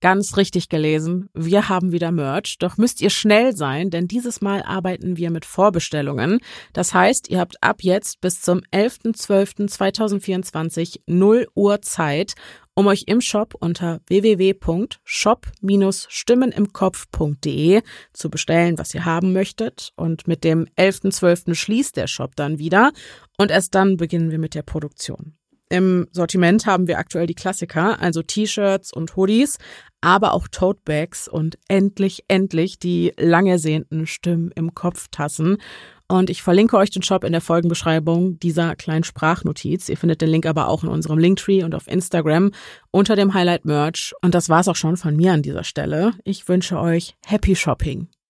Ganz richtig gelesen, wir haben wieder Merch, doch müsst ihr schnell sein, denn dieses Mal arbeiten wir mit Vorbestellungen. Das heißt, ihr habt ab jetzt bis zum 11.12.2024 0 Uhr Zeit, um euch im Shop unter www.shop-stimmenimkopf.de zu bestellen, was ihr haben möchtet. Und mit dem 11.12. schließt der Shop dann wieder und erst dann beginnen wir mit der Produktion. Im Sortiment haben wir aktuell die Klassiker, also T-Shirts und Hoodies, aber auch Totebags und endlich die lang ersehnten Stimmen im Kopf-Tassen. Und ich verlinke euch den Shop in der Folgenbeschreibung dieser kleinen Sprachnotiz. Ihr findet den Link aber auch in unserem Linktree und auf Instagram unter dem Highlight Merch. Und das war's auch schon von mir an dieser Stelle. Ich wünsche euch Happy Shopping.